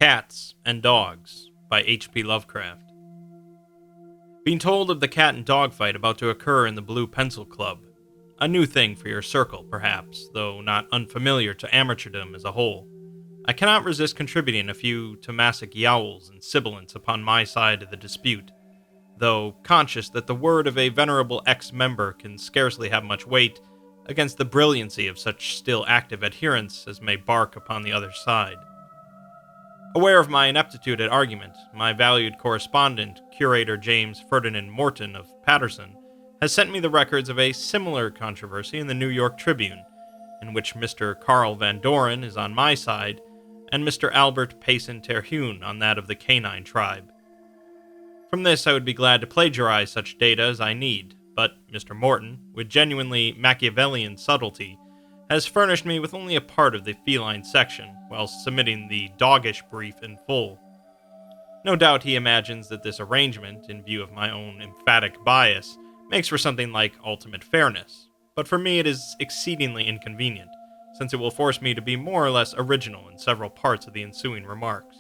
Cats and Dogs by H.P. Lovecraft. Being told of the cat and dog fight about to occur in the Blue Pencil Club. A new thing for your circle, perhaps, though not unfamiliar to amateurdom as a whole. I cannot resist contributing a few Tomasic yowls and sibilants upon my side of the dispute, though conscious that the word of a venerable ex-member can scarcely have much weight against the brilliancy of such still active adherents as may bark upon the other side. Aware of my ineptitude at argument, my valued correspondent, Curator James Ferdinand Morton of Paterson, has sent me the records of a similar controversy in the New York Tribune, in which Mr. Carl Van Doren is on my side, and Mr. Albert Payson Terhune on that of the canine tribe. From this I would be glad to plagiarize such data as I need, but Mr. Morton, with genuinely Machiavellian subtlety, has furnished me with only a part of the feline section, while submitting the doggish brief in full. No doubt he imagines that this arrangement, in view of my own emphatic bias, makes for something like ultimate fairness, but for me it is exceedingly inconvenient, since it will force me to be more or less original in several parts of the ensuing remarks.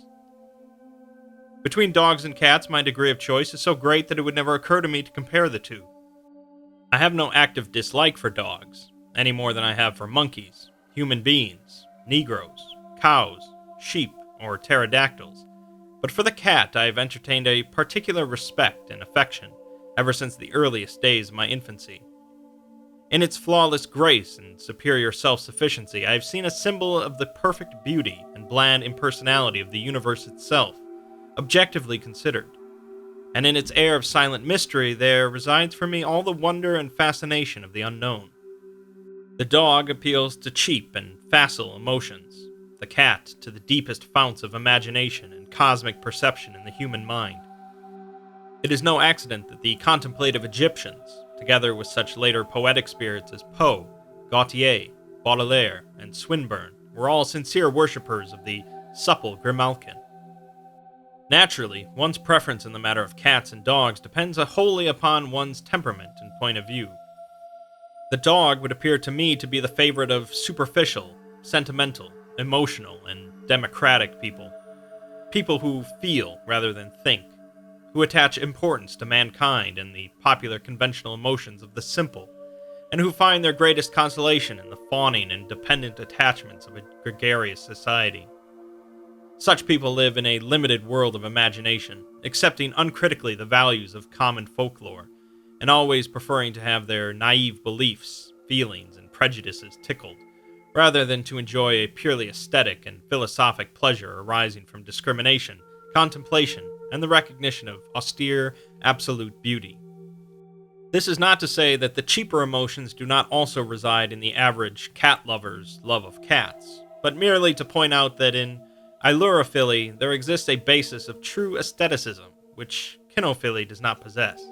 Between dogs and cats, my degree of choice is so great that it would never occur to me to compare the two. I have no active dislike for dogs, any more than I have for monkeys, human beings, Negroes, cows, sheep, or pterodactyls, but for the cat I have entertained a particular respect and affection ever since the earliest days of my infancy. In its flawless grace and superior self-sufficiency, I have seen a symbol of the perfect beauty and bland impersonality of the universe itself, objectively considered. And in its air of silent mystery there resides for me all the wonder and fascination of the unknown. The dog appeals to cheap and facile emotions, the cat to the deepest founts of imagination and cosmic perception in the human mind. It is no accident that the contemplative Egyptians, together with such later poetic spirits as Poe, Gautier, Baudelaire, and Swinburne, were all sincere worshippers of the supple grimalkin. Naturally, one's preference in the matter of cats and dogs depends wholly upon one's temperament and point of view. The dog would appear to me to be the favorite of superficial, sentimental, emotional, and democratic people. People who feel rather than think, who attach importance to mankind and the popular conventional emotions of the simple, and who find their greatest consolation in the fawning and dependent attachments of a gregarious society. Such people live in a limited world of imagination, accepting uncritically the values of common folklore, and always preferring to have their naive beliefs, feelings, and prejudices tickled, rather than to enjoy a purely aesthetic and philosophic pleasure arising from discrimination, contemplation, and the recognition of austere, absolute beauty. This is not to say that the cheaper emotions do not also reside in the average cat lover's love of cats, but merely to point out that in ailurophily there exists a basis of true aestheticism, which kinophily does not possess.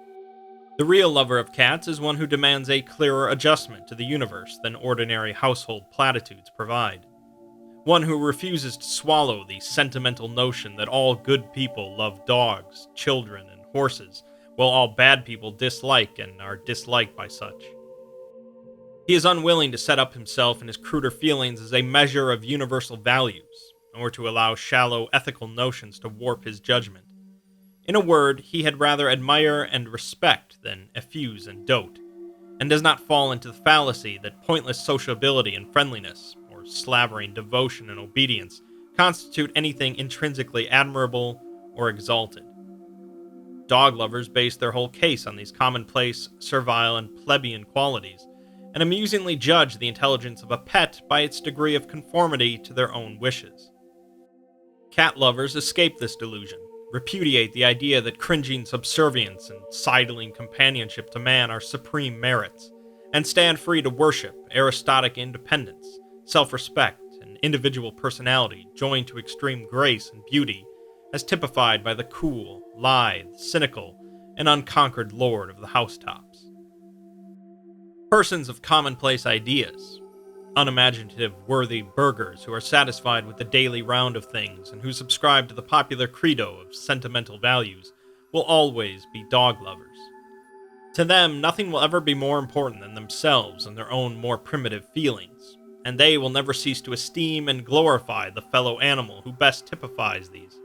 The real lover of cats is one who demands a clearer adjustment to the universe than ordinary household platitudes provide. One who refuses to swallow the sentimental notion that all good people love dogs, children, and horses, while all bad people dislike and are disliked by such. He is unwilling to set up himself and his cruder feelings as a measure of universal values, nor to allow shallow ethical notions to warp his judgment. In a word, he had rather admire and respect than effuse and dote, and does not fall into the fallacy that pointless sociability and friendliness, or slavering devotion and obedience, constitute anything intrinsically admirable or exalted. Dog lovers base their whole case on these commonplace, servile, and plebeian qualities, and amusingly judge the intelligence of a pet by its degree of conformity to their own wishes. Cat lovers escape this delusion, repudiate the idea that cringing subservience and sidling companionship to man are supreme merits, and stand free to worship aristocratic independence, self-respect, and individual personality joined to extreme grace and beauty, as typified by the cool, lithe, cynical, and unconquered lord of the housetops. Persons of commonplace ideas, unimaginative, worthy burghers who are satisfied with the daily round of things and who subscribe to the popular credo of sentimental values, will always be dog lovers. To them, nothing will ever be more important than themselves and their own more primitive feelings, and they will never cease to esteem and glorify the fellow animal who best typifies these.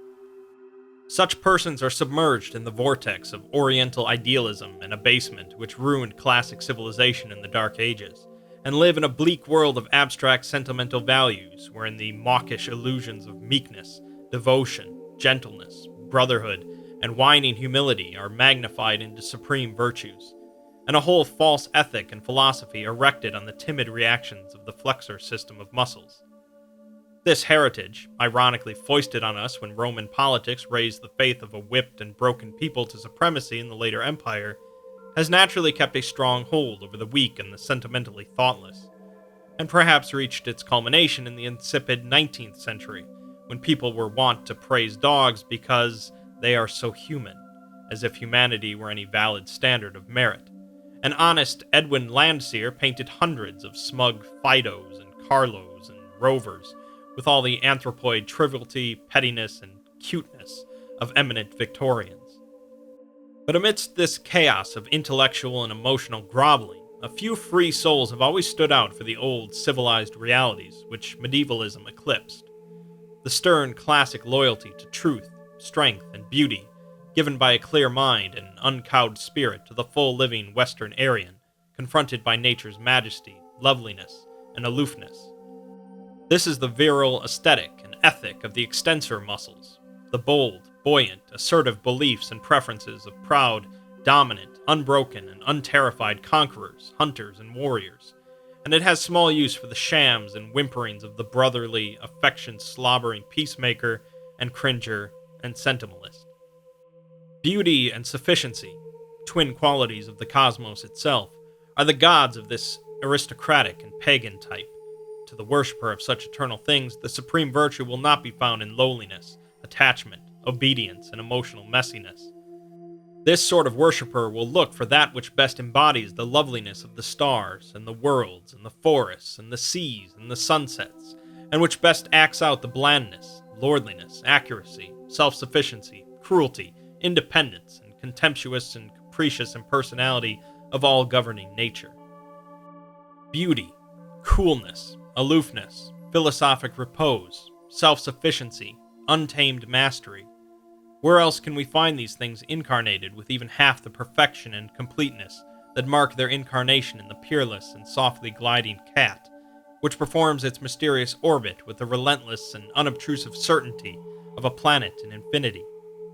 Such persons are submerged in the vortex of Oriental idealism and abasement which ruined classic civilization in the Dark Ages, and live in a bleak world of abstract sentimental values wherein the mawkish illusions of meekness, devotion, gentleness, brotherhood, and whining humility are magnified into supreme virtues, and a whole false ethic and philosophy erected on the timid reactions of the flexor system of muscles. This heritage, ironically foisted on us when Roman politics raised the faith of a whipped and broken people to supremacy in the later empire, has naturally kept a strong hold over the weak and the sentimentally thoughtless, and perhaps reached its culmination in the insipid 19th century, when people were wont to praise dogs because they are so human, as if humanity were any valid standard of merit. An honest Edwin Landseer painted hundreds of smug Fidos and Carlos and Rovers, with all the anthropoid triviality, pettiness, and cuteness of eminent Victorians. But amidst this chaos of intellectual and emotional groveling, a few free souls have always stood out for the old civilized realities which medievalism eclipsed. The stern classic loyalty to truth, strength, and beauty, given by a clear mind and an uncowed spirit to the full-living Western Aryan, confronted by nature's majesty, loveliness, and aloofness. This is the virile aesthetic and ethic of the extensor muscles, the bold, buoyant, assertive beliefs and preferences of proud, dominant, unbroken, and unterrified conquerors, hunters, and warriors, and it has small use for the shams and whimperings of the brotherly, affection-slobbering peacemaker and cringer and sentimentalist. Beauty and sufficiency, twin qualities of the cosmos itself, are the gods of this aristocratic and pagan type. To the worshipper of such eternal things, the supreme virtue will not be found in lowliness, attachment, obedience, and emotional messiness. This sort of worshipper will look for that which best embodies the loveliness of the stars, and the worlds, and the forests, and the seas, and the sunsets, and which best acts out the blandness, lordliness, accuracy, self-sufficiency, cruelty, independence, and contemptuous and capricious impersonality of all governing nature. Beauty, coolness, aloofness, philosophic repose, self-sufficiency, untamed mastery. Where else can we find these things incarnated with even half the perfection and completeness that mark their incarnation in the peerless and softly gliding cat, which performs its mysterious orbit with the relentless and unobtrusive certainty of a planet in infinity?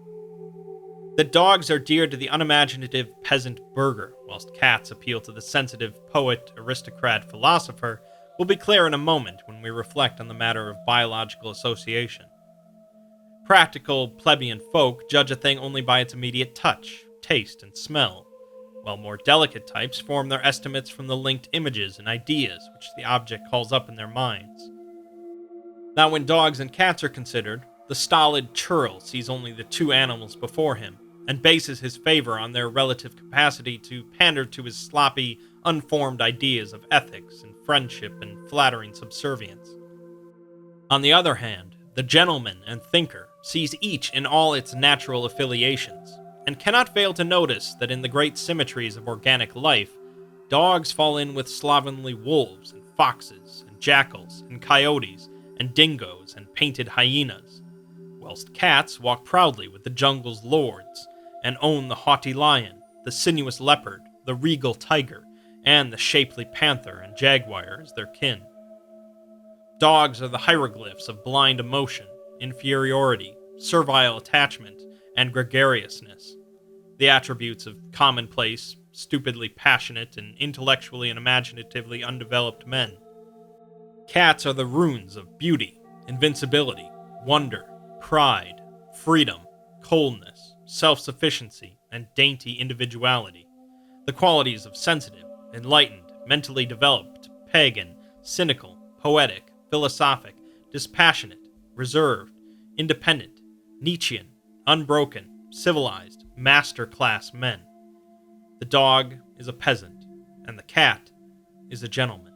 That dogs are dear to the unimaginative peasant burgher, whilst cats appeal to the sensitive poet, aristocrat, philosopher, will be clear in a moment when we reflect on the matter of biological association. Practical, plebeian folk judge a thing only by its immediate touch, taste, and smell, while more delicate types form their estimates from the linked images and ideas which the object calls up in their minds. Now, when dogs and cats are considered, the stolid churl sees only the two animals before him, and bases his favor on their relative capacity to pander to his sloppy, unformed ideas of ethics and friendship and flattering subservience. On the other hand, the gentleman and thinker sees each in all its natural affiliations, and cannot fail to notice that in the great symmetries of organic life, dogs fall in with slovenly wolves and foxes and jackals and coyotes and dingoes and painted hyenas, whilst cats walk proudly with the jungle's lords, and own the haughty lion, the sinuous leopard, the regal tiger, and the shapely panther and jaguar as their kin. Dogs are the hieroglyphs of blind emotion, inferiority, servile attachment, and gregariousness, the attributes of commonplace, stupidly passionate, and intellectually and imaginatively undeveloped men. Cats are the runes of beauty, invincibility, wonder, pride, freedom, coldness, self-sufficiency, and dainty individuality, the qualities of sensitive, enlightened, mentally developed, pagan, cynical, poetic, philosophic, dispassionate, reserved, independent, Nietzschean, unbroken, civilized, master-class men. The dog is a peasant, and the cat is a gentleman.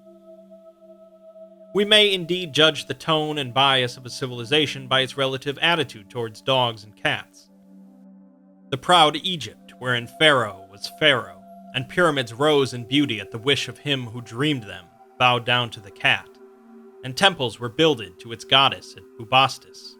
We may indeed judge the tone and bias of a civilization by its relative attitude towards dogs and cats. The proud Egypt, wherein Pharaoh was Pharaoh, and pyramids rose in beauty at the wish of him who dreamed them, bowed down to the cat. and temples were builded to its goddess at Bubastis.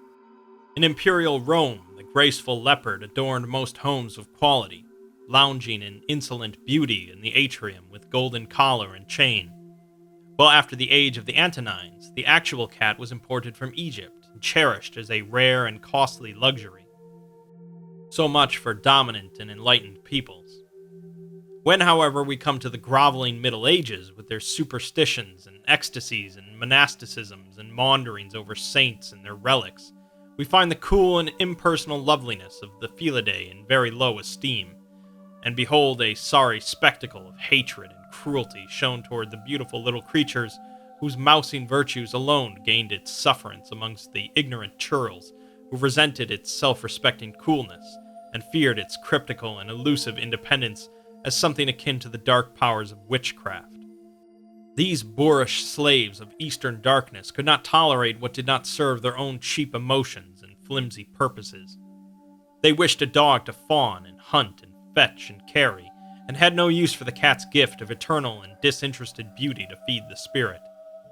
In imperial Rome, the graceful leopard adorned most homes of quality, lounging in insolent beauty in the atrium with golden collar and chain. Well, after the age of the Antonines, the actual cat was imported from Egypt and cherished as a rare and costly luxury. So much for dominant and enlightened peoples. When, however, we come to the groveling Middle Ages with their superstitions and ecstasies and monasticisms and maunderings over saints and their relics, we find the cool and impersonal loveliness of the Felidae in very low esteem, and behold a sorry spectacle of hatred and cruelty shown toward the beautiful little creatures whose mousing virtues alone gained its sufferance amongst the ignorant churls who resented its self-respecting coolness and feared its cryptical and elusive independence as something akin to the dark powers of witchcraft. These boorish slaves of Eastern darkness could not tolerate what did not serve their own cheap emotions and flimsy purposes. They wished a dog to fawn and hunt and fetch and carry, and had no use for the cat's gift of eternal and disinterested beauty to feed the spirit.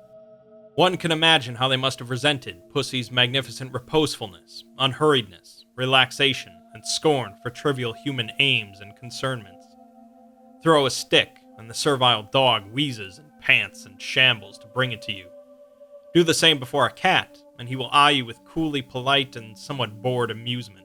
One can imagine how they must have resented Pussy's magnificent reposefulness, unhurriedness, relaxation, and scorn for trivial human aims and concernments. Throw a stick, and the servile dog wheezes and pants and shambles to bring it to you. Do the same before a cat, and he will eye you with coolly polite and somewhat bored amusement.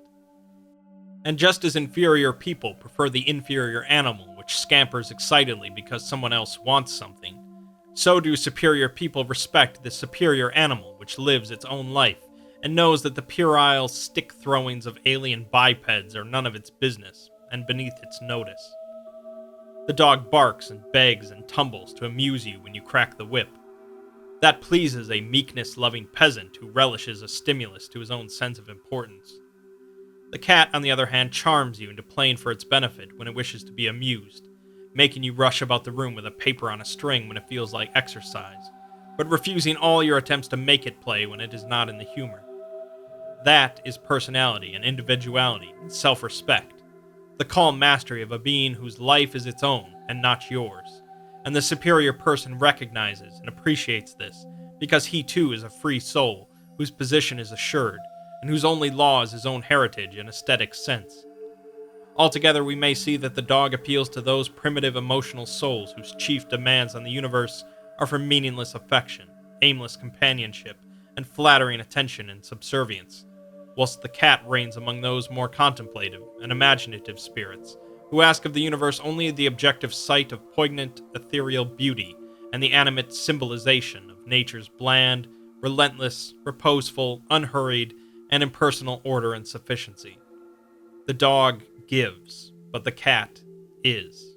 And just as inferior people prefer the inferior animal which scampers excitedly because someone else wants something, so do superior people respect the superior animal which lives its own life and knows that the puerile stick-throwings of alien bipeds are none of its business and beneath its notice. The dog barks and begs and tumbles to amuse you when you crack the whip. That pleases a meekness-loving peasant who relishes a stimulus to his own sense of importance. The cat, on the other hand, charms you into playing for its benefit when it wishes to be amused, making you rush about the room with a paper on a string when it feels like exercise, but refusing all your attempts to make it play when it is not in the humor. That is personality and individuality and self-respect, the calm mastery of a being whose life is its own and not yours, and the superior person recognizes and appreciates this because he too is a free soul whose position is assured, and whose only law is his own heritage and aesthetic sense. Altogether, we may see that the dog appeals to those primitive emotional souls whose chief demands on the universe are for meaningless affection, aimless companionship, and flattering attention and subservience, whilst the cat reigns among those more contemplative and imaginative spirits, who ask of the universe only the objective sight of poignant, ethereal beauty and the animate symbolization of nature's bland, relentless, reposeful, unhurried, and impersonal order and sufficiency. The dog gives, but the cat is.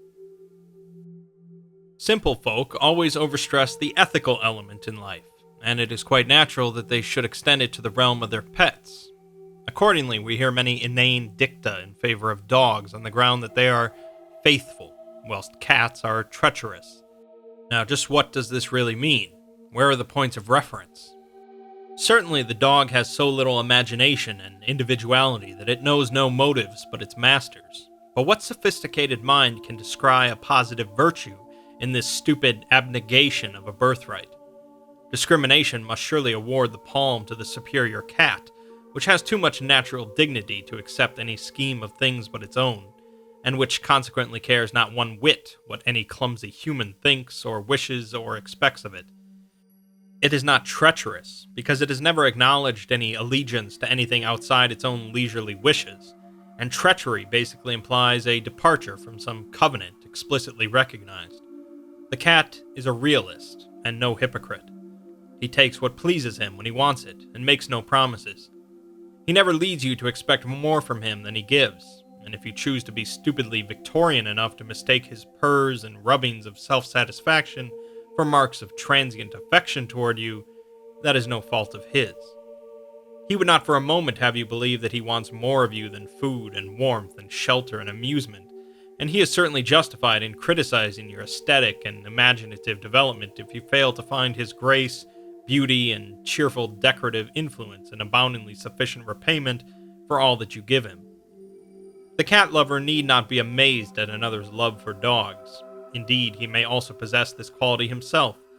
Simple folk always overstress the ethical element in life, and it is quite natural that they should extend it to the realm of their pets. Accordingly, we hear many inane dicta in favor of dogs on the ground that they are faithful, whilst cats are treacherous. Now, just what does this really mean? Where are the points of reference? Certainly, the dog has so little imagination and individuality that it knows no motives but its masters. But what sophisticated mind can descry a positive virtue in this stupid abnegation of a birthright? Discrimination must surely award the palm to the superior cat, which has too much natural dignity to accept any scheme of things but its own, and which consequently cares not one whit what any clumsy human thinks or wishes or expects of it. It is not treacherous, because it has never acknowledged any allegiance to anything outside its own leisurely wishes, and treachery basically implies a departure from some covenant explicitly recognized. The cat is a realist, and no hypocrite. He takes what pleases him when he wants it, and makes no promises. He never leads you to expect more from him than he gives, and if you choose to be stupidly Victorian enough to mistake his purrs and rubbings of self-satisfaction for marks of transient affection toward you, that is no fault of his. He would not for a moment have you believe that he wants more of you than food and warmth and shelter and amusement, and he is certainly justified in criticizing your aesthetic and imaginative development if you fail to find his grace, beauty, and cheerful decorative influence an aboundingly sufficient repayment for all that you give him. The cat lover need not be amazed at another's love for dogs. Indeed, he may also possess this quality himself,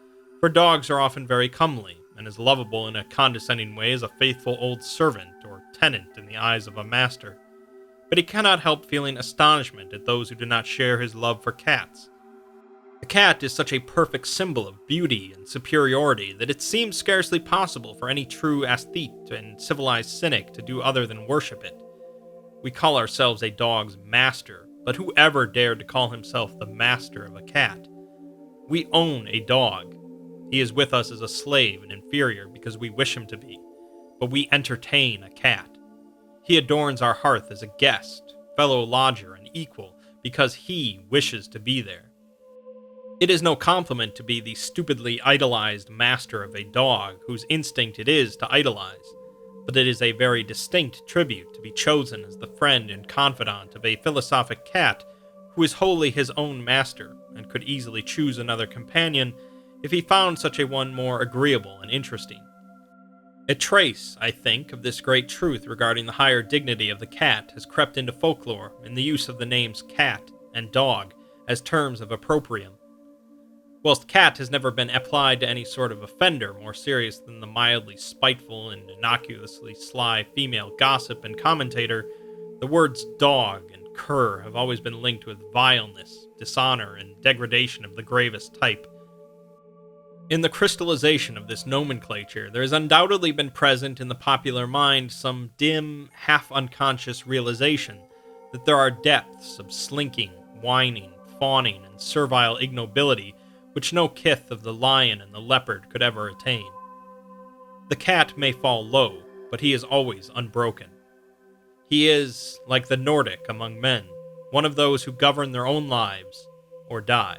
for dogs are often very comely, and as lovable in a condescending way as a faithful old servant or tenant in the eyes of a master. But he cannot help feeling astonishment at those who do not share his love for cats. The cat is such a perfect symbol of beauty and superiority that it seems scarcely possible for any true aesthete and civilized cynic to do other than worship it. We call ourselves a dog's master, but who ever dared to call himself the master of a cat? We own a dog. He is with us as a slave and inferior because we wish him to be, but we entertain a cat. He adorns our hearth as a guest, fellow lodger, and equal because he wishes to be there. It is no compliment to be the stupidly idolized master of a dog whose instinct it is to idolize, but it is a very distinct tribute to be chosen as the friend and confidant of a philosophic cat who is wholly his own master and could easily choose another companion if he found such a one more agreeable and interesting. A trace, I think, of this great truth regarding the higher dignity of the cat has crept into folklore in the use of the names cat and dog as terms of opprobrium. Whilst cat has never been applied to any sort of offender more serious than the mildly spiteful and innocuously sly female gossip and commentator, the words dog and cur have always been linked with vileness, dishonor, and degradation of the gravest type. In the crystallization of this nomenclature, there has undoubtedly been present in the popular mind some dim, half-unconscious realization that there are depths of slinking, whining, fawning, and servile ignobility which no kith of the lion and the leopard could ever attain. The cat may fall low, but he is always unbroken. He is, like the Nordic among men, one of those who govern their own lives, or die.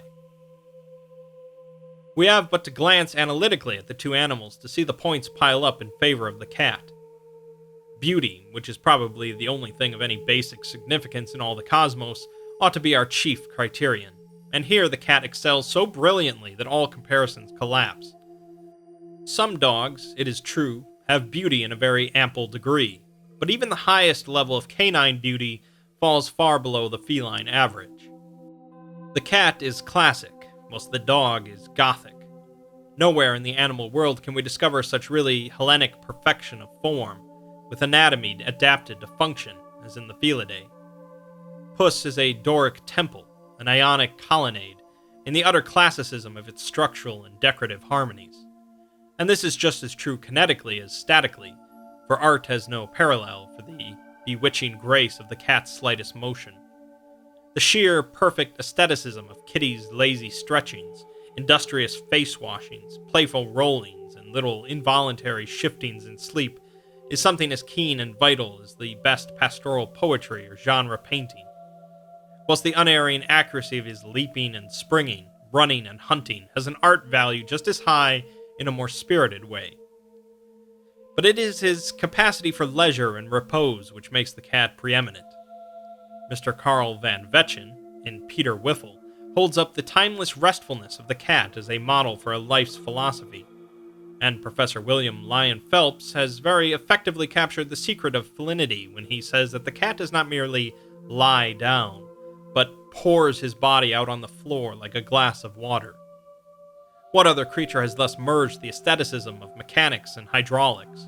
We have but to glance analytically at the two animals to see the points pile up in favor of the cat. Beauty, which is probably the only thing of any basic significance in all the cosmos, ought to be our chief criterion, and here the cat excels so brilliantly that all comparisons collapse. Some dogs, it is true, have beauty in a very ample degree, but even the highest level of canine beauty falls far below the feline average. The cat is classic, whilst the dog is Gothic. Nowhere in the animal world can we discover such really Hellenic perfection of form, with anatomy adapted to function, as in the Felidae. Puss is a Doric temple, an Ionic colonnade, in the utter classicism of its structural and decorative harmonies. And this is just as true kinetically as statically, for art has no parallel for the bewitching grace of the cat's slightest motion. The sheer, perfect aestheticism of Kitty's lazy stretchings, industrious face washings, playful rollings, and little involuntary shiftings in sleep is something as keen and vital as the best pastoral poetry or genre painting. Whilst the unerring accuracy of his leaping and springing, running and hunting has an art value just as high in a more spirited way. But it is his capacity for leisure and repose which makes the cat preeminent. Mr. Carl van Vechen, in Peter Whiffle, holds up the timeless restfulness of the cat as a model for a life's philosophy, and Professor William Lyon Phelps has very effectively captured the secret of felinity when he says that the cat does not merely lie down, but pours his body out on the floor like a glass of water. What other creature has thus merged the aestheticism of mechanics and hydraulics?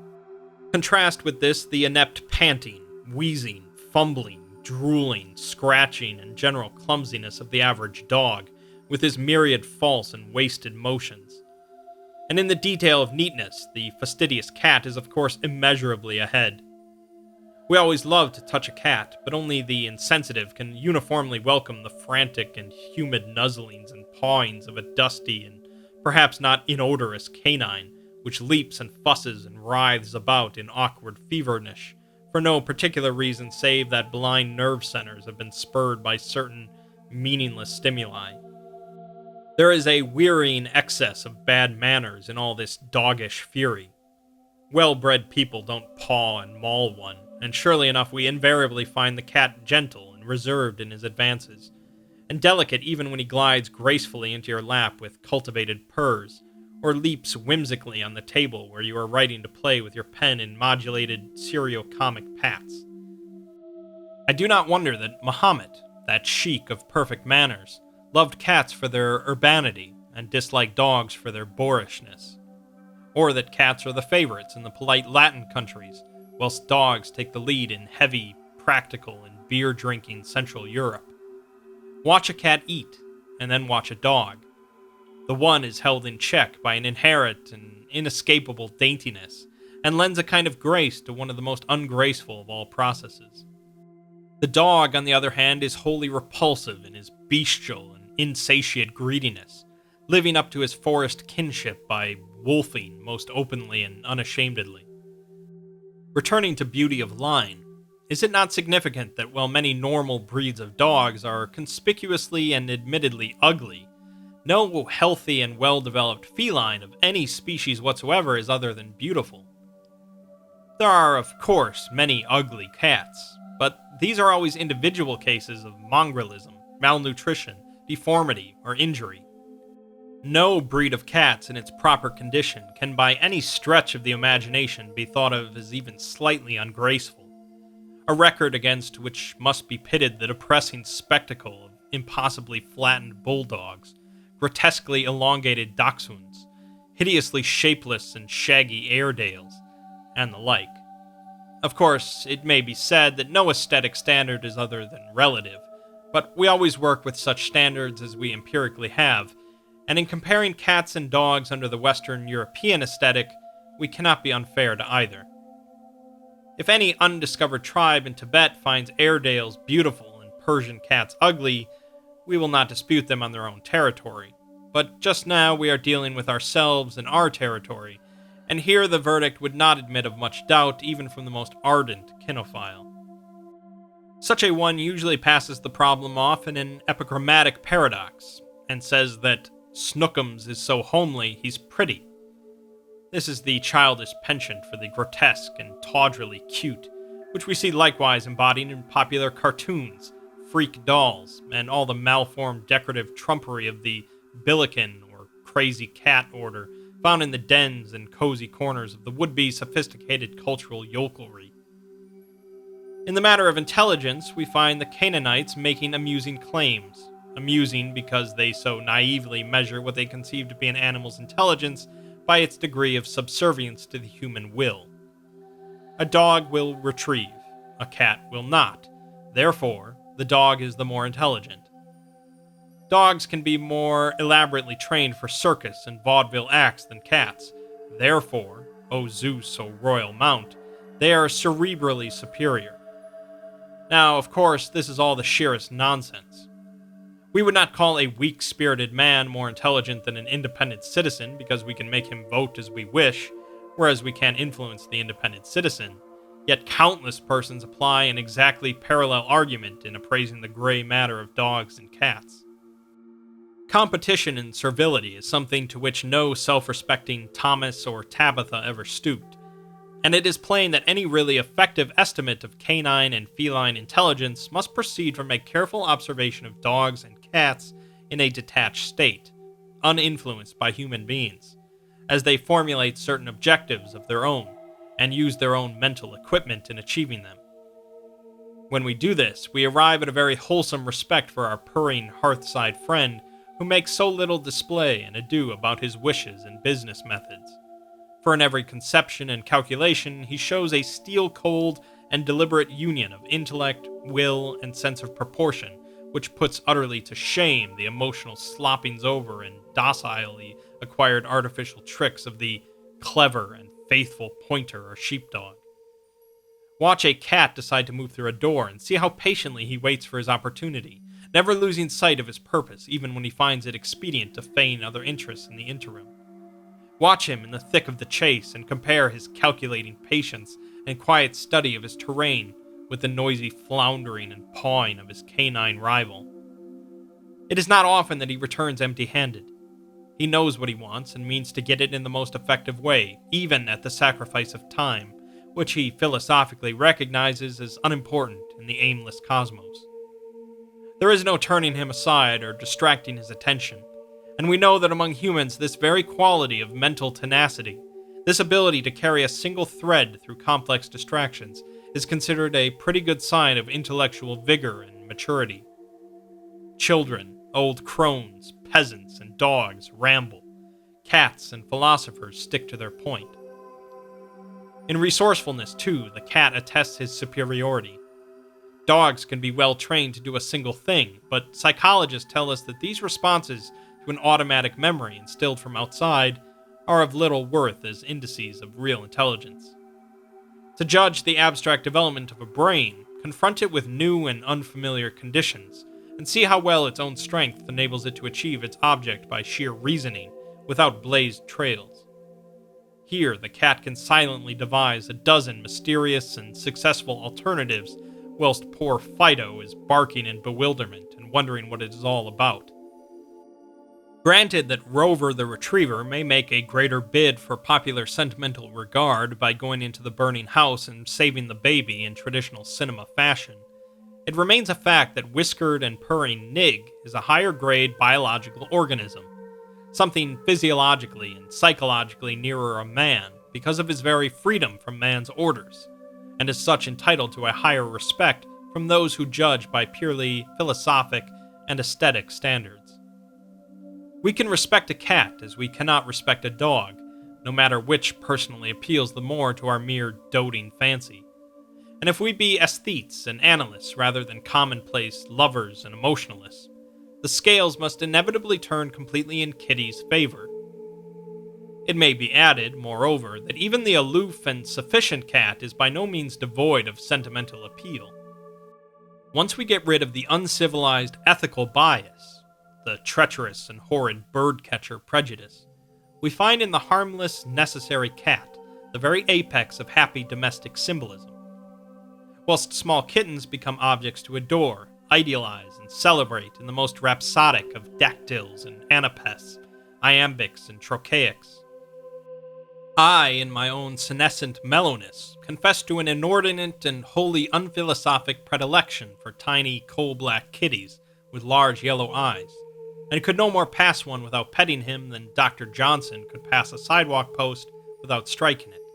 Contrast with this the inept panting, wheezing, fumbling, drooling, scratching, and general clumsiness of the average dog, with his myriad false and wasted motions. And in the detail of neatness, the fastidious cat is of course immeasurably ahead. We always love to touch a cat, but only the insensitive can uniformly welcome the frantic and humid nuzzlings and pawings of a dusty and perhaps not inodorous canine, which leaps and fusses and writhes about in awkward feverish, for no particular reason save that blind nerve centers have been spurred by certain meaningless stimuli. There is a wearying excess of bad manners in all this doggish fury. Well-bred people don't paw and maul one, and surely enough we invariably find the cat gentle and reserved in his advances, and delicate even when he glides gracefully into your lap with cultivated purrs, or leaps whimsically on the table where you are writing to play with your pen in modulated serio-comic pats. I do not wonder that Mahomet, that sheik of perfect manners, loved cats for their urbanity and dislike dogs for their boorishness. Or that cats are the favorites in the polite Latin countries, whilst dogs take the lead in heavy, practical, and beer-drinking Central Europe. Watch a cat eat, and then watch a dog. The one is held in check by an inherent and inescapable daintiness, and lends a kind of grace to one of the most ungraceful of all processes. The dog, on the other hand, is wholly repulsive in his bestial and insatiate greediness, living up to his forest kinship by wolfing most openly and unashamedly. Returning to beauty of line, is it not significant that while many normal breeds of dogs are conspicuously and admittedly ugly, no healthy and well-developed feline of any species whatsoever is other than beautiful? There are, of course, many ugly cats, but these are always individual cases of mongrellism, malnutrition, deformity, or injury. No breed of cats in its proper condition can by any stretch of the imagination be thought of as even slightly ungraceful, a record against which must be pitted the depressing spectacle of impossibly flattened bulldogs, grotesquely elongated dachshunds, hideously shapeless and shaggy Airedales, and the like. Of course, it may be said that no aesthetic standard is other than relative, but we always work with such standards as we empirically have, and in comparing cats and dogs under the Western European aesthetic, we cannot be unfair to either. If any undiscovered tribe in Tibet finds Airedales beautiful and Persian cats ugly, we will not dispute them on their own territory. But just now we are dealing with ourselves and our territory, and here the verdict would not admit of much doubt even from the most ardent kinophile. Such a one usually passes the problem off in an epigrammatic paradox, and says that Snookums is so homely he's pretty. This is the childish penchant for the grotesque and tawdrily cute, which we see likewise embodied in popular cartoons, freak dolls, and all the malformed decorative trumpery of the Billiken or crazy cat order found in the dens and cozy corners of the would-be sophisticated cultural yokelry. In the matter of intelligence, we find the Canaanites making amusing claims, amusing because they so naively measure what they conceive to be an animal's intelligence by its degree of subservience to the human will. A dog will retrieve, a cat will not. Therefore, the dog is the more intelligent. Dogs can be more elaborately trained for circus and vaudeville acts than cats. Therefore, O Zeus, O royal mount, they are cerebrally superior. Now, of course, this is all the sheerest nonsense. We would not call a weak-spirited man more intelligent than an independent citizen because we can make him vote as we wish, whereas we can't influence the independent citizen. Yet countless persons apply an exactly parallel argument in appraising the gray matter of dogs and cats. Competition and servility is something to which no self-respecting Thomas or Tabitha ever stooped, and it is plain that any really effective estimate of canine and feline intelligence must proceed from a careful observation of dogs and cats in a detached state, uninfluenced by human beings, as they formulate certain objectives of their own, and use their own mental equipment in achieving them. When we do this, we arrive at a very wholesome respect for our purring hearthside friend who makes so little display and ado about his wishes and business methods. For in every conception and calculation, he shows a steel-cold and deliberate union of intellect, will, and sense of proportion, which puts utterly to shame the emotional sloppings over and docilely acquired artificial tricks of the clever and faithful pointer or sheepdog. Watch a cat decide to move through a door and see how patiently he waits for his opportunity, never losing sight of his purpose even when he finds it expedient to feign other interests in the interim. Watch him in the thick of the chase and compare his calculating patience and quiet study of his terrain with the noisy floundering and pawing of his canine rival. It is not often that he returns empty-handed. He knows what he wants and means to get it in the most effective way, even at the sacrifice of time, which he philosophically recognizes as unimportant in the aimless cosmos. There is no turning him aside or distracting his attention, and we know that among humans this very quality of mental tenacity, this ability to carry a single thread through complex distractions, is considered a pretty good sign of intellectual vigor and maturity. Children, old crones, peasants and dogs ramble. Cats and philosophers stick to their point. In resourcefulness, too, the cat attests his superiority. Dogs can be well trained to do a single thing, but psychologists tell us that these responses to an automatic memory instilled from outside are of little worth as indices of real intelligence. To judge the abstract development of a brain, confront it with new and unfamiliar conditions, and see how well its own strength enables it to achieve its object by sheer reasoning, without blazed trails. Here, the cat can silently devise a dozen mysterious and successful alternatives, whilst poor Fido is barking in bewilderment and wondering what it is all about. Granted that Rover the Retriever may make a greater bid for popular sentimental regard by going into the burning house and saving the baby in traditional cinema fashion, it remains a fact that whiskered and purring Nig is a higher grade biological organism, something physiologically and psychologically nearer a man because of his very freedom from man's orders, and as such entitled to a higher respect from those who judge by purely philosophic and aesthetic standards. We can respect a cat as we cannot respect a dog, no matter which personally appeals the more to our mere doting fancy. And if we be aesthetes and analysts rather than commonplace lovers and emotionalists, the scales must inevitably turn completely in Kitty's favor. It may be added, moreover, that even the aloof and sufficient cat is by no means devoid of sentimental appeal. Once we get rid of the uncivilized ethical bias, the treacherous and horrid bird-catcher prejudice, we find in the harmless, necessary cat the very apex of happy domestic symbolism. Whilst small kittens become objects to adore, idealize, and celebrate in the most rhapsodic of dactyls and anapests, iambics and trochaics. I, in my own senescent mellowness, confess to an inordinate and wholly unphilosophic predilection for tiny coal-black kitties with large yellow eyes, and could no more pass one without petting him than Dr. Johnson could pass a sidewalk post without striking it.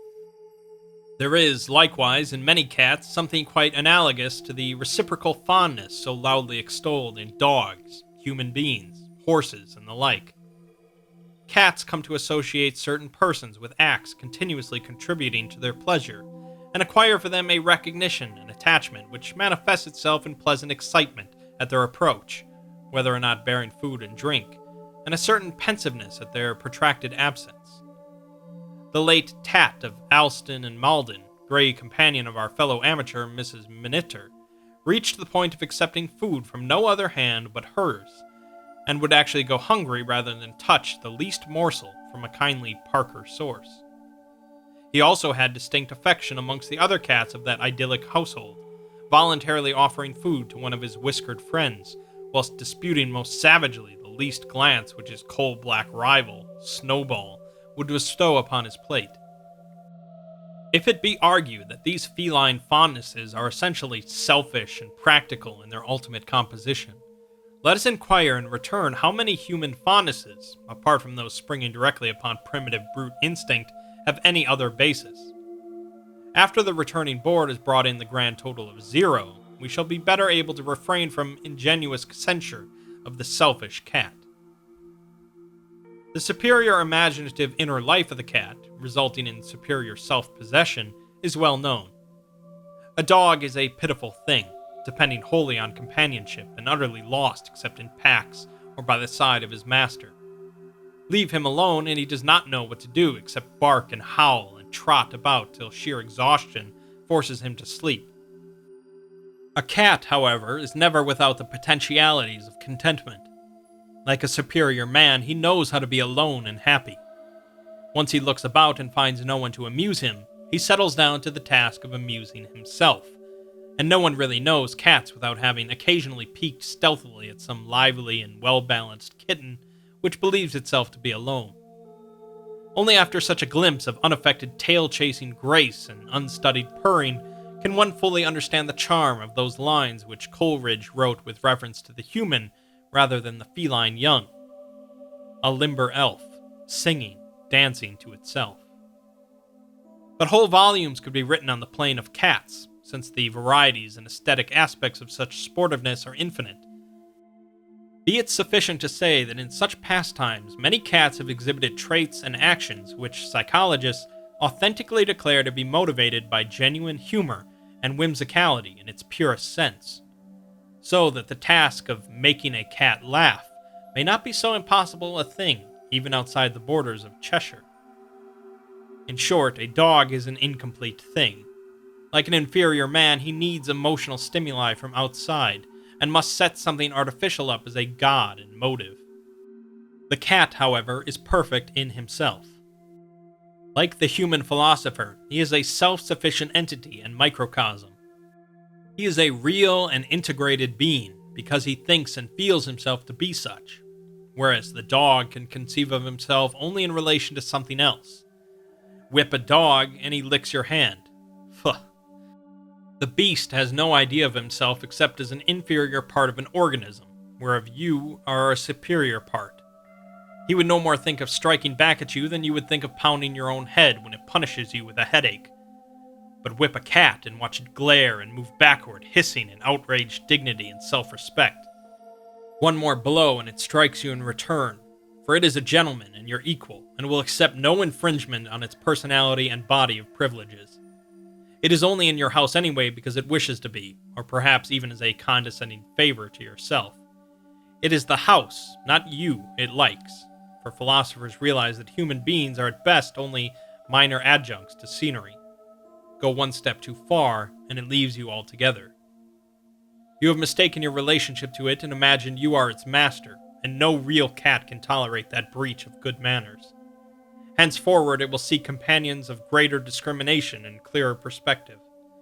There is, likewise, in many cats, something quite analogous to the reciprocal fondness so loudly extolled in dogs, human beings, horses, and the like. Cats come to associate certain persons with acts continuously contributing to their pleasure, and acquire for them a recognition and attachment which manifests itself in pleasant excitement at their approach, whether or not bearing food and drink, and a certain pensiveness at their protracted absence. The late Tat of Alston and Malden, grey companion of our fellow amateur Mrs. Miniter, reached the point of accepting food from no other hand but hers, and would actually go hungry rather than touch the least morsel from a kindly Parker source. He also had distinct affection amongst the other cats of that idyllic household, voluntarily offering food to one of his whiskered friends, whilst disputing most savagely the least glance which his coal-black rival, Snowball, would bestow upon his plate. If it be argued that these feline fondnesses are essentially selfish and practical in their ultimate composition, let us inquire in return how many human fondnesses, apart from those springing directly upon primitive brute instinct, have any other basis. After the returning board has brought in the grand total of 0, we shall be better able to refrain from ingenuous censure of the selfish cat. The superior imaginative inner life of the cat, resulting in superior self-possession, is well known. A dog is a pitiful thing, depending wholly on companionship and utterly lost except in packs or by the side of his master. Leave him alone and he does not know what to do except bark and howl and trot about till sheer exhaustion forces him to sleep. A cat, however, is never without the potentialities of contentment. Like a superior man, he knows how to be alone and happy. Once he looks about and finds no one to amuse him, he settles down to the task of amusing himself, and no one really knows cats without having occasionally peeked stealthily at some lively and well-balanced kitten which believes itself to be alone. Only after such a glimpse of unaffected tail-chasing grace and unstudied purring can one fully understand the charm of those lines which Coleridge wrote with reference to the human rather than the feline young. A limber elf, singing, dancing to itself. But whole volumes could be written on the plane of cats, since the varieties and aesthetic aspects of such sportiveness are infinite. Be it sufficient to say that in such pastimes, many cats have exhibited traits and actions which psychologists authentically declare to be motivated by genuine humor and whimsicality in its purest sense. So that the task of making a cat laugh may not be so impossible a thing, even outside the borders of Cheshire. In short, a dog is an incomplete thing. Like an inferior man, he needs emotional stimuli from outside, and must set something artificial up as a god and motive. The cat, however, is perfect in himself. Like the human philosopher, he is a self-sufficient entity and microcosm. He is a real and integrated being because he thinks and feels himself to be such, whereas the dog can conceive of himself only in relation to something else. Whip a dog and he licks your hand. Phuh. The beast has no idea of himself except as an inferior part of an organism, whereof you are a superior part. He would no more think of striking back at you than you would think of pounding your own head when it punishes you with a headache. But whip a cat and watch it glare and move backward, hissing in outraged dignity and self-respect. One more blow and it strikes you in return, for it is a gentleman and your equal, and will accept no infringement on its personality and body of privileges. It is only in your house anyway because it wishes to be, or perhaps even as a condescending favor to yourself. It is the house, not you, it likes, for philosophers realize that human beings are at best only minor adjuncts to scenery. Go one step too far, and it leaves you altogether. You have mistaken your relationship to it and imagined you are its master, and no real cat can tolerate that breach of good manners. Henceforward it will seek companions of greater discrimination and clearer perspective.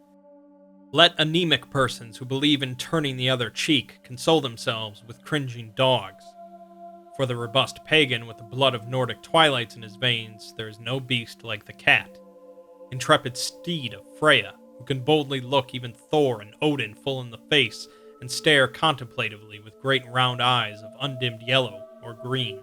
Let anemic persons who believe in turning the other cheek console themselves with cringing dogs. For the robust pagan with the blood of Nordic twilights in his veins, there is no beast like the cat. Intrepid steed of Freya, who can boldly look even Thor and Odin full in the face and stare contemplatively with great round eyes of undimmed yellow or green.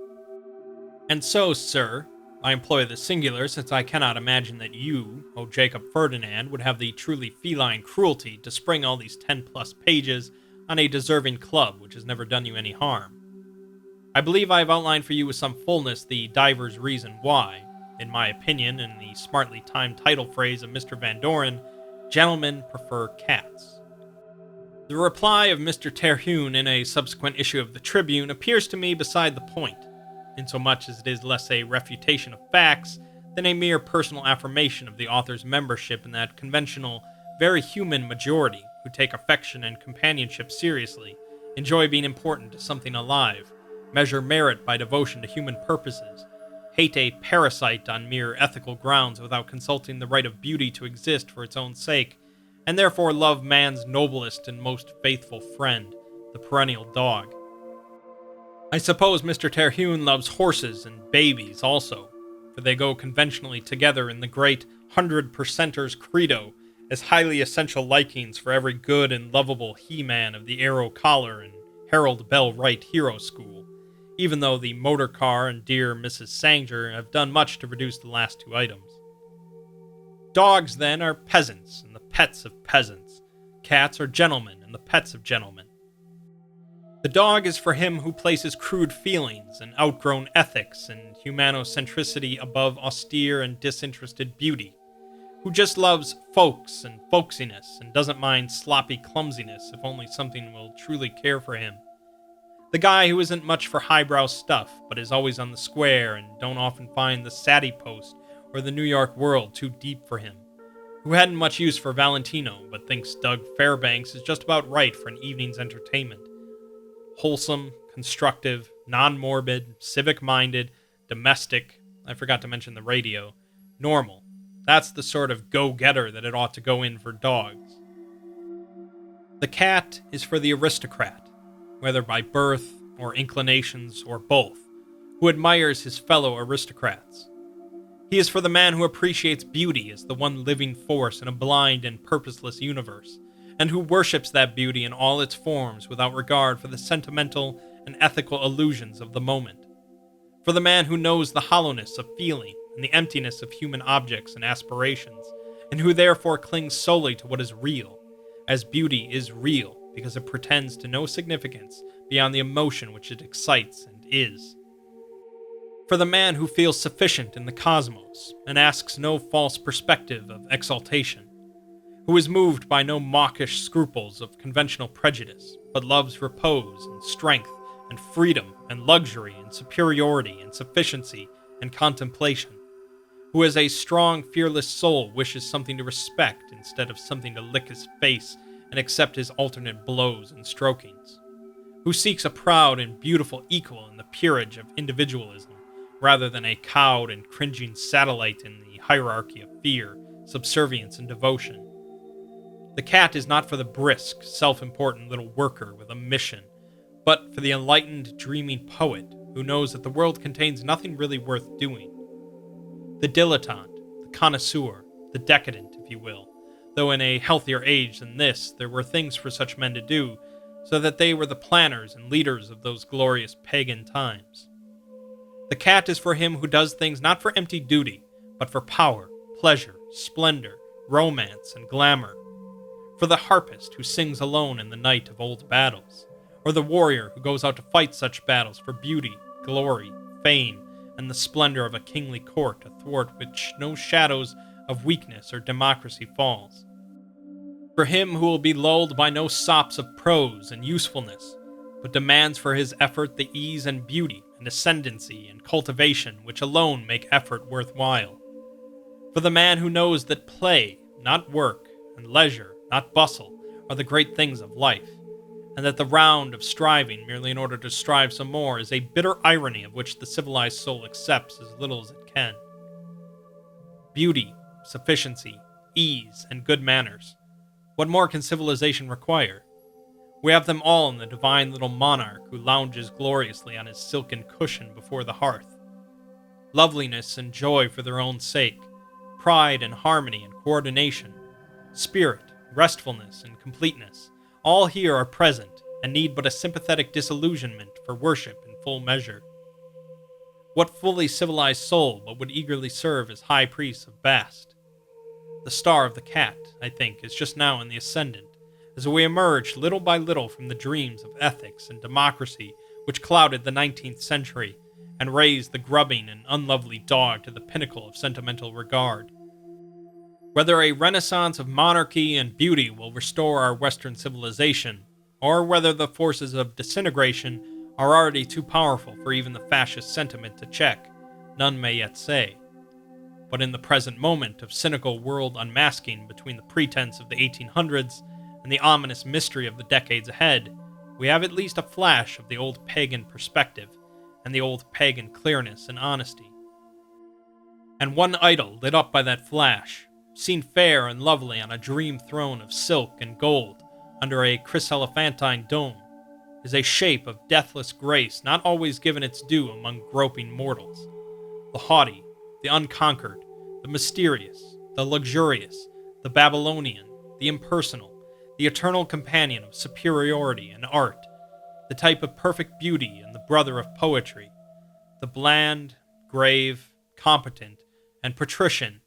And so, sir, I employ the singular since I cannot imagine that you, O Jacob Ferdinand, would have the truly feline cruelty to spring all these 10-plus pages on a deserving club which has never done you any harm. I believe I have outlined for you with some fullness the diver's reason why, in my opinion, in the smartly timed title phrase of Mr. Van Doren, gentlemen prefer cats. The reply of Mr. Terhune in a subsequent issue of the Tribune appears to me beside the point, insomuch as it is less a refutation of facts than a mere personal affirmation of the author's membership in that conventional, very human majority who take affection and companionship seriously, enjoy being important to something alive, measure merit by devotion to human purposes, hate a parasite on mere ethical grounds without consulting the right of beauty to exist for its own sake, and therefore love man's noblest and most faithful friend, the perennial dog. I suppose Mr. Terhune loves horses and babies also, for they go conventionally together in the great 100%ers credo as highly essential likings for every good and lovable he-man of the Arrow Collar and Harold Bell Wright hero school, even though the motor car and dear Mrs. Sanger have done much to reduce the last two items. Dogs, then, are peasants and the pets of peasants. Cats are gentlemen and the pets of gentlemen. The dog is for him who places crude feelings and outgrown ethics and humanocentricity above austere and disinterested beauty, who just loves folks and folksiness and doesn't mind sloppy clumsiness if only something will truly care for him. The guy who isn't much for highbrow stuff, but is always on the square and don't often find the Saturday Post or the New York World too deep for him, who hadn't much use for Valentino, but thinks Doug Fairbanks is just about right for an evening's entertainment. Wholesome, constructive, non-morbid, civic-minded, domestic, I forgot to mention the radio, normal. That's the sort of go-getter that it ought to go in for dogs. The cat is for the aristocrat, whether by birth or inclinations or both, who admires his fellow aristocrats. He is for the man who appreciates beauty as the one living force in a blind and purposeless universe, and who worships that beauty in all its forms without regard for the sentimental and ethical illusions of the moment. For the man who knows the hollowness of feeling and the emptiness of human objects and aspirations, and who therefore clings solely to what is real, as beauty is real because it pretends to no significance beyond the emotion which it excites and is. For the man who feels sufficient in the cosmos and asks no false perspective of exaltation, who is moved by no mawkish scruples of conventional prejudice, but loves repose and strength and freedom and luxury and superiority and sufficiency and contemplation, who as a strong, fearless soul wishes something to respect instead of something to lick his face and accept his alternate blows and strokings, who seeks a proud and beautiful equal in the peerage of individualism, rather than a cowed and cringing satellite in the hierarchy of fear, subservience, and devotion. The cat is not for the brisk, self-important little worker with a mission, but for the enlightened, dreaming poet who knows that the world contains nothing really worth doing. The dilettante, the connoisseur, the decadent, if you will, though in a healthier age than this there were things for such men to do, so that they were the planners and leaders of those glorious pagan times. The cat is for him who does things not for empty duty, but for power, pleasure, splendor, romance, and glamour. For the harpist who sings alone in the night of old battles, or the warrior who goes out to fight such battles for beauty, glory, fame, and the splendor of a kingly court athwart which no shadows of weakness or democracy falls. For him who will be lulled by no sops of prose and usefulness, but demands for his effort the ease and beauty and ascendancy and cultivation which alone make effort worthwhile. For the man who knows that play, not work, and leisure, not bustle, are the great things of life, and that the round of striving merely in order to strive some more is a bitter irony of which the civilized soul accepts as little as it can. Beauty, sufficiency, ease, and good manners. What more can civilization require? We have them all in the divine little monarch who lounges gloriously on his silken cushion before the hearth. Loveliness and joy for their own sake, pride and harmony and coordination, spirit, restfulness and completeness, all here are present and need but a sympathetic disillusionment for worship in full measure. What fully civilized soul but would eagerly serve as high priest of Bast? The star of the cat, I think, is just now in the ascendant, as we emerge little by little from the dreams of ethics and democracy which clouded the 19th century and raised the grubbing and unlovely dog to the pinnacle of sentimental regard. Whether a renaissance of monarchy and beauty will restore our Western civilization, or whether the forces of disintegration are already too powerful for even the fascist sentiment to check, none may yet say. But in the present moment of cynical world unmasking between the pretense of the 1800s and the ominous mystery of the decades ahead, we have at least a flash of the old pagan perspective and the old pagan clearness and honesty. And one idol lit up by that flash, seen fair and lovely on a dream throne of silk and gold under a chryselephantine dome, is a shape of deathless grace not always given its due among groping mortals. The haughty, the unconquered, the mysterious, the luxurious, the Babylonian, the impersonal, the eternal companion of superiority and art, the type of perfect beauty and the brother of poetry, the bland, grave, competent, and patrician